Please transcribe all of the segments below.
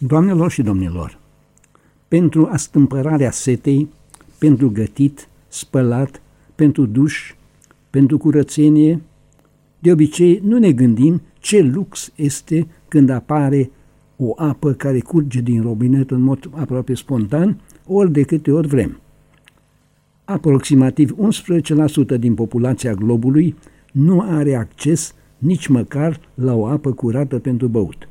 Doamnelor și domnilor, pentru astâmpărarea setei, pentru gătit, spălat, pentru duș, pentru curățenie, de obicei nu ne gândim ce lux este când apare o apă care curge din robinet în mod aproape spontan, ori de câte ori vrem. Aproximativ 11% din populația globului nu are acces nici măcar la o apă curată pentru băut.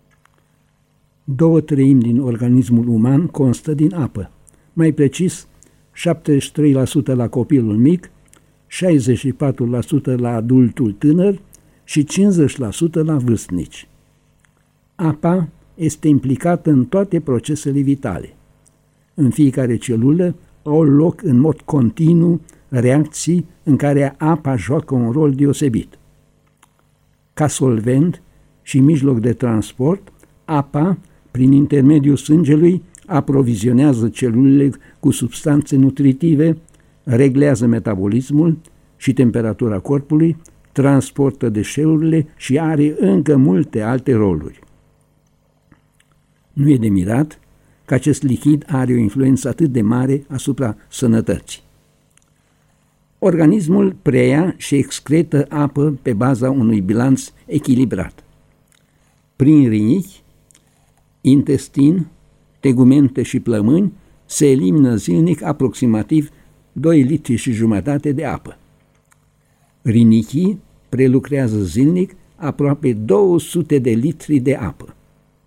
2/3 din organismul uman constă din apă, mai precis 73% la copilul mic, 64% la adultul tânăr și 50% la vârstnici. Apa este implicată în toate procesele vitale. În fiecare celulă au loc în mod continuu reacții în care apa joacă un rol deosebit. Ca solvent și mijloc de transport, apa, prin intermediul sângelui, aprovizionează celulele cu substanțe nutritive, reglează metabolismul și temperatura corpului, transportă deșeurile și are încă multe alte roluri. Nu e de mirat că acest lichid are o influență atât de mare asupra sănătății. Organismul preia și excretă apă pe baza unui bilanț echilibrat. Prin rinichi, intestin, tegumente și plămâni se elimină zilnic aproximativ 2,5 litri de apă. Rinichii prelucrează zilnic aproape 200 de litri de apă.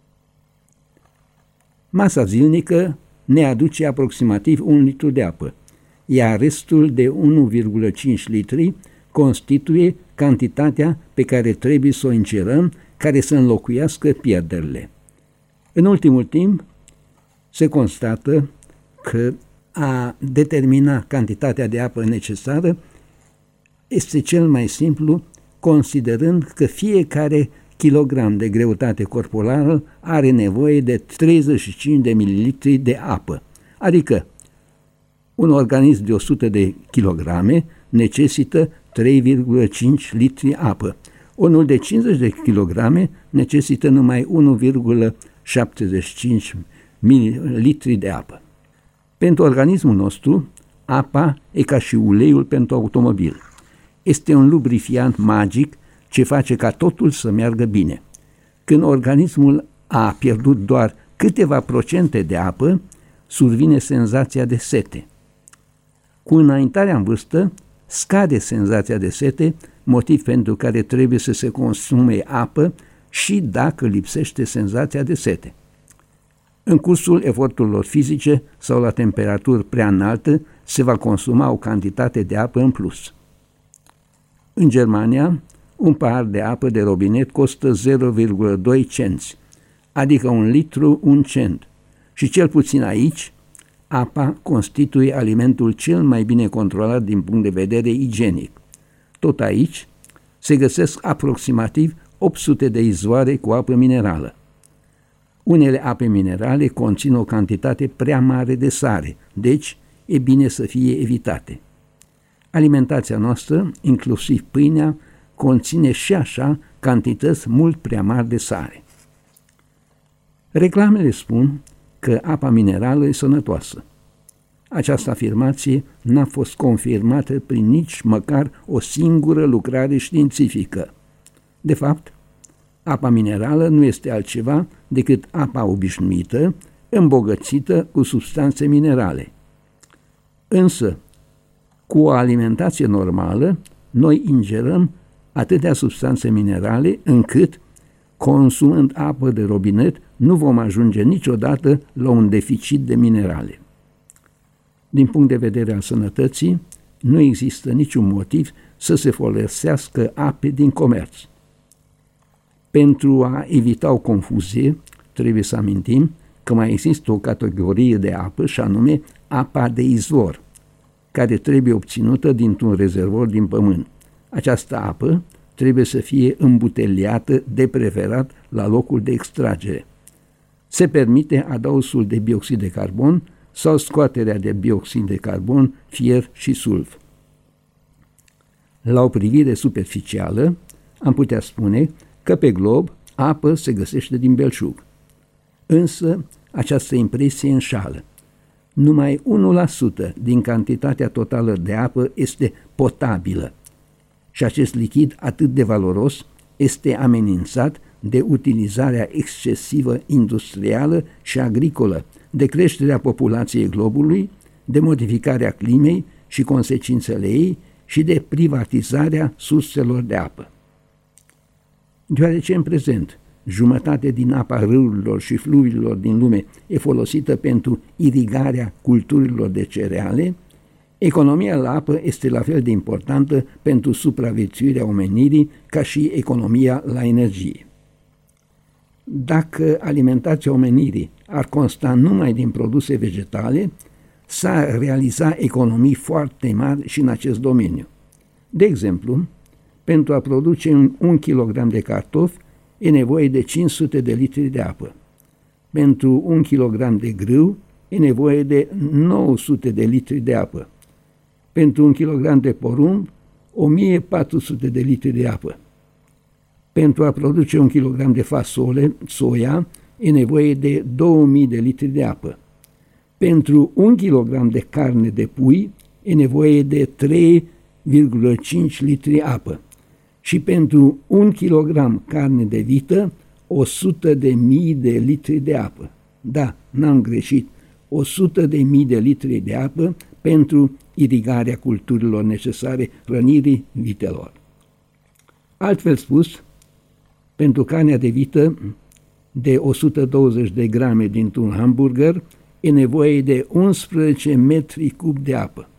Masa zilnică ne aduce aproximativ 1 litru de apă, iar restul de 1,5 litri constituie cantitatea pe care trebuie să o ingerăm, care să înlocuiască pierderile. În ultimul timp, se constată că a determina cantitatea de apă necesară este cel mai simplu, considerând că fiecare kilogram de greutate corporală are nevoie de 35 de mililitri de apă, adică un organism de 100 de kilograme necesită 3,5 litri apă. Unul de 50 de kilograme necesită numai 1,75 mililitri de apă. Pentru organismul nostru, apa e ca și uleiul pentru automobil. Este un lubrifiant magic ce face ca totul să meargă bine. Când organismul a pierdut doar câteva procente de apă, survine senzația de sete. Cu înaintarea în vârstă, scade senzația de sete, motiv pentru care trebuie să se consume apă și dacă lipsește senzația de sete. În cursul eforturilor fizice sau la temperaturi prea înalte se va consuma o cantitate de apă în plus. În Germania, un pahar de apă de robinet costă 0,2 cenți, adică 1 litru 1 cent. Și cel puțin aici, apa constituie alimentul cel mai bine controlat din punct de vedere igienic. Tot aici se găsesc aproximativ 800 de izvoare cu apă minerală. Unele ape minerale conțin o cantitate prea mare de sare, deci e bine să fie evitate. Alimentația noastră, inclusiv pâinea, conține și așa cantități mult prea mari de sare. Reclamele spun că apa minerală e sănătoasă. Această afirmație n-a fost confirmată prin nici măcar o singură lucrare științifică. De fapt, apa minerală nu este altceva decât apa obișnuită, îmbogățită cu substanțe minerale. Însă, cu o alimentație normală, noi ingerăm atâtea substanțe minerale încât, consumând apă de robinet, nu vom ajunge niciodată la un deficit de minerale. Din punct de vedere al sănătății, nu există niciun motiv să se folosească ape din comerț. Pentru a evita o confuzie, trebuie să amintim că mai există o categorie de apă, și anume apa de izvor, care trebuie obținută dintr-un rezervor din pământ. Această apă trebuie să fie îmbuteliată, de preferat la locul de extragere. Se permite adausul de bioxid de carbon sau scoaterea de bioxid de carbon, fier și sulf. La o privire superficială, am putea spune că pe glob apă se găsește din belșug. Însă această impresie înșală. Numai 1% din cantitatea totală de apă este potabilă și acest lichid atât de valoros este amenințat de utilizarea excesivă industrială și agricolă, de creșterea populației globului, de modificarea climei și consecințele ei și de privatizarea surselor de apă. Deoarece în prezent jumătate din apa râurilor și fluviilor din lume e folosită pentru irigarea culturilor de cereale, economia la apă este la fel de importantă pentru supraviețuirea omenirii ca și economia la energie. Dacă alimentația omenirii ar consta numai din produse vegetale, s-ar realiza economii foarte mari și în acest domeniu. De exemplu, pentru a produce 1 kg de cartofi e nevoie de 500 de litri de apă. Pentru 1 kg de grâu e nevoie de 900 de litri de apă. Pentru 1 kg de porumb, 1400 de litri de apă. Pentru a produce 1 kg de fasole, soia, e nevoie de 2000 de litri de apă. Pentru 1 kg de carne de pui e nevoie de 3,5 litri apă. Și pentru 1 kg carne de vită, 100.000 de litri de apă. Da, n-am greșit, 100.000 de litri de apă pentru irigarea culturilor necesare hrănirii vitelor. Altfel spus, pentru carnea de vită de 120 de grame dintr-un hamburger e nevoie de 11 metri cub de apă.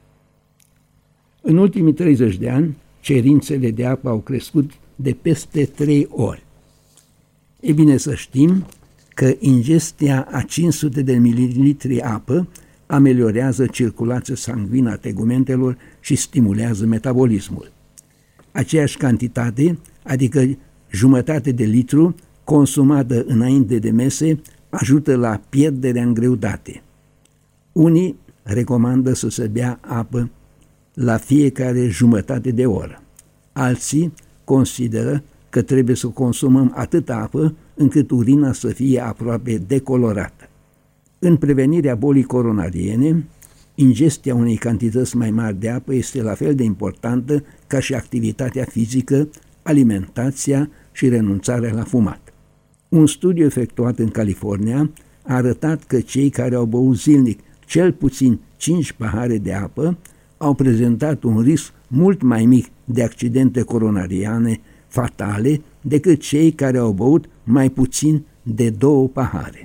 În ultimii 30 de ani, cerințele de apă au crescut de peste 3 ori. E bine să știm că ingestia a 500 de mililitri apă ameliorează circulația sanguină a tegumentelor și stimulează metabolismul. Aceeași cantitate, adică jumătate de litru, consumată înainte de mese, ajută la pierderea în greutate. Unii recomandă să se bea apă la fiecare jumătate de oră. Alții consideră că trebuie să consumăm atâta apă încât urina să fie aproape decolorată. În prevenirea bolii coronariene, ingestia unei cantități mai mari de apă este la fel de importantă ca și activitatea fizică, alimentația și renunțarea la fumat. Un studiu efectuat în California a arătat că cei care au băut zilnic cel puțin 5 pahare de apă au prezentat un risc mult mai mic de accidente coronariane fatale decât cei care au băut mai puțin de 2 pahare.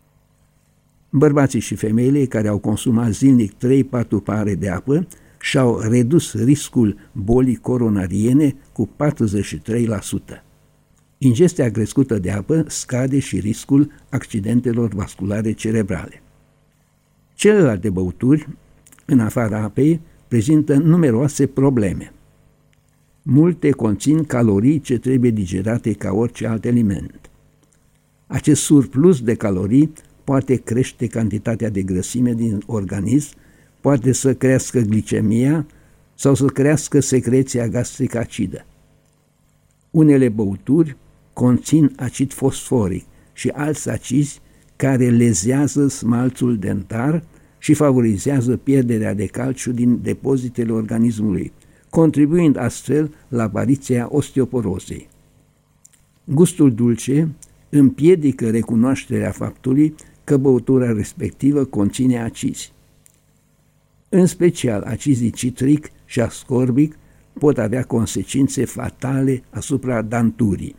Bărbații și femeile care au consumat zilnic 3-4 pahare de apă și-au redus riscul bolii coronariene cu 43%. Ingestia crescută de apă scade și riscul accidentelor vasculare cerebrale. Celelalte băuturi, în afara apei, prezintă numeroase probleme. Multe conțin calorii ce trebuie digerate ca orice alt aliment. Acest surplus de calorii poate crește cantitatea de grăsime din organism, poate să crească glicemia sau să crească secreția gastrică acidă. Unele băuturi conțin acid fosforic și alți acizi care lezează smalțul dentar și favorizează pierderea de calciu din depozitele organismului, contribuind astfel la apariția osteoporozei. Gustul dulce împiedică recunoașterea faptului că băutura respectivă conține acizi. În special, acizii citric și ascorbic pot avea consecințe fatale asupra danturii.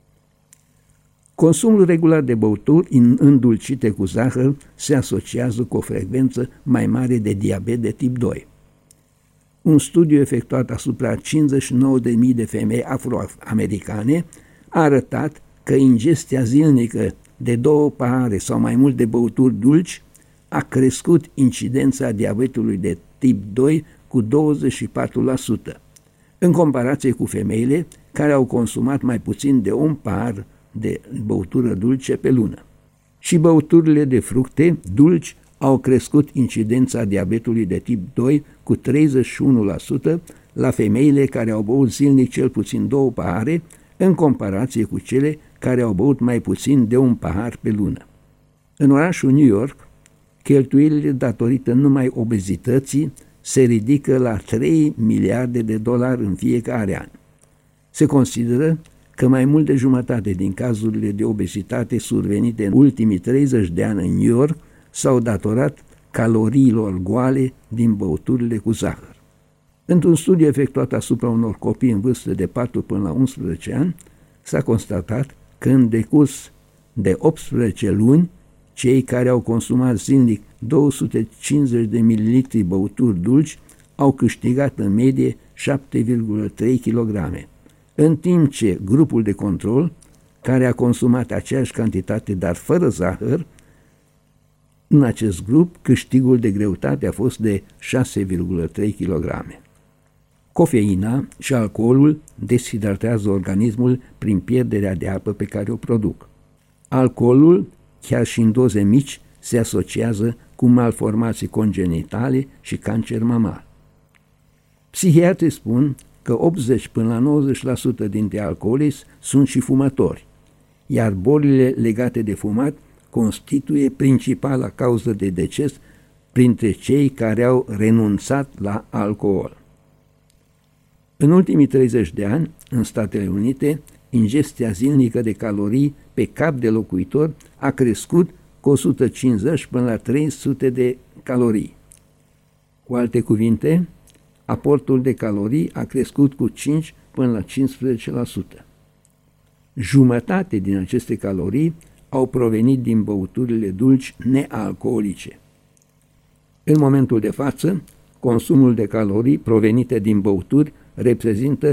Consumul regular de băuturi îndulcite cu zahăr se asociază cu o frecvență mai mare de diabet de tip 2. Un studiu efectuat asupra 59.000 de femei afroamericane a arătat că ingestia zilnică de 2 pahare sau mai mult de băuturi dulci a crescut incidența diabetului de tip 2 cu 24%, în comparație cu femeile care au consumat mai puțin de 1 pahar de băutură dulce pe lună. Și băuturile de fructe dulci au crescut incidența diabetului de tip 2 cu 31% la femeile care au băut zilnic cel puțin 2 pahare, în comparație cu cele care au băut mai puțin de 1 pahar pe lună. În orașul New York, cheltuielile datorită numai obezității se ridică la 3 miliarde de dolari în fiecare an. Se consideră că mai mult de jumătate din cazurile de obezitate survenite în ultimii 30 de ani în New York s-au datorat caloriilor goale din băuturile cu zahăr. Într-un studiu efectuat asupra unor copii în vârstă de 4 până la 11 ani, s-a constatat că în decurs de 18 luni, cei care au consumat zilnic 250 de mililitri băuturi dulci au câștigat în medie 7,3 kg, în timp ce grupul de control, care a consumat aceeași cantitate, dar fără zahăr, în acest grup câștigul de greutate a fost de 6,3 kg. Cofeina și alcoolul deshidratează organismul prin pierderea de apă pe care o produc. Alcoolul, chiar și în doze mici, se asociază cu malformații congenitale și cancer mamar. Psihiatrii spun că 80 până la 90% dintre alcoolici sunt și fumători, iar bolile legate de fumat constituie principala cauză de deces printre cei care au renunțat la alcool. În ultimii 30 de ani, în Statele Unite, ingestia zilnică de calorii pe cap de locuitor a crescut cu 150 până la 300 de calorii. Cu alte cuvinte, aportul de calorii a crescut cu 5 până la 15%. Jumătate din aceste calorii au provenit din băuturile dulci nealcoolice. În momentul de față, consumul de calorii provenite din băuturi reprezintă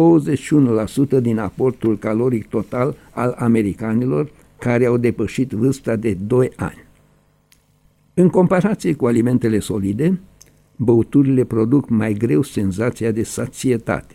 21% din aportul caloric total al americanilor care au depășit vârsta de 2 ani. În comparație cu alimentele solide, băuturile produc mai greu senzația de sațietate.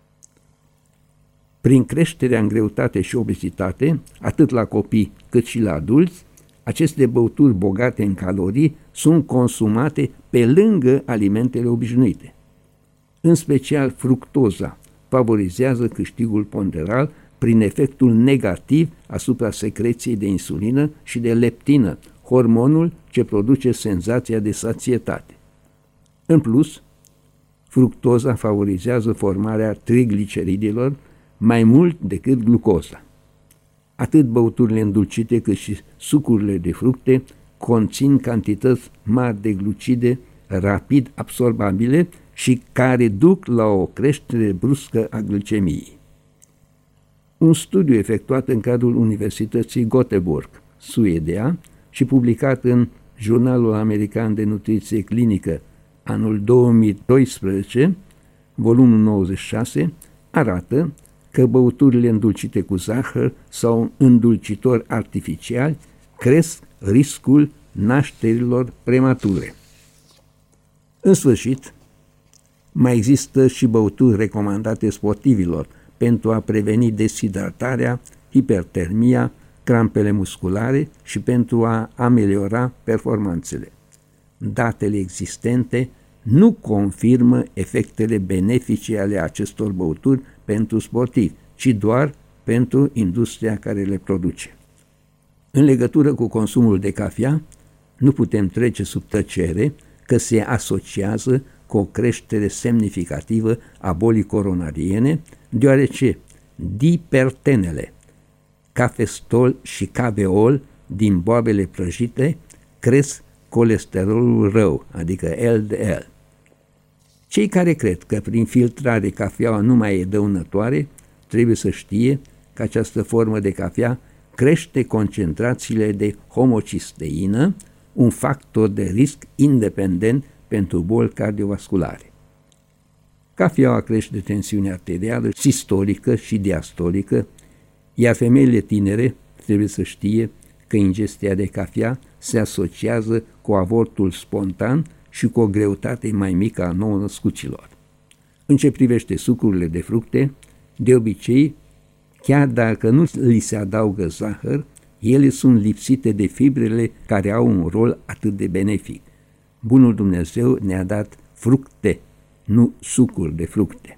Prin creșterea în greutate și obezitate, atât la copii cât și la adulți, aceste băuturi bogate în calorii sunt consumate pe lângă alimentele obișnuite. În special, fructoza favorizează câștigul ponderal prin efectul negativ asupra secreției de insulină și de leptină, hormonul ce produce senzația de sațietate. În plus, fructoza favorizează formarea trigliceridelor mai mult decât glucoza. Atât băuturile îndulcite cât și sucurile de fructe conțin cantități mari de glucide rapid absorbabile și care duc la o creștere bruscă a glicemiei. Un studiu efectuat în cadrul Universității Göteborg, Suedia, și publicat în Jurnalul American de Nutriție Clinică anul 2012, volumul 96, arată că băuturile îndulcite cu zahăr sau îndulcitori artificiali cresc riscul nașterilor premature. În sfârșit, mai există și băuturi recomandate sportivilor pentru a preveni deshidratarea, hipertermia, crampele musculare și pentru a ameliora performanțele. Datele existente nu confirmă efectele benefice ale acestor băuturi pentru sportivi, ci doar pentru industria care le produce. În legătură cu consumul de cafea, nu putem trece sub tăcere că se asociază cu o creștere semnificativă a bolii coronariene, deoarece dipertenele, cafestol și caveol din boabele prăjite cresc colesterolul rău, adică LDL. Cei care cred că prin filtrare cafeaua nu mai e dăunătoare, trebuie să știe că această formă de cafea crește concentrațiile de homocisteină, un factor de risc independent pentru boli cardiovasculare. Cafeaua crește tensiunea arterială, sistolică și diastolică, iar femeile tinere trebuie să știe că ingestia de cafea se asociază cu avortul spontan și cu o greutate mai mică a nou-născuților. În ce privește sucurile de fructe, de obicei, chiar dacă nu li se adaugă zahăr, ele sunt lipsite de fibrele care au un rol atât de benefic. Bunul Dumnezeu ne-a dat fructe, nu sucuri de fructe.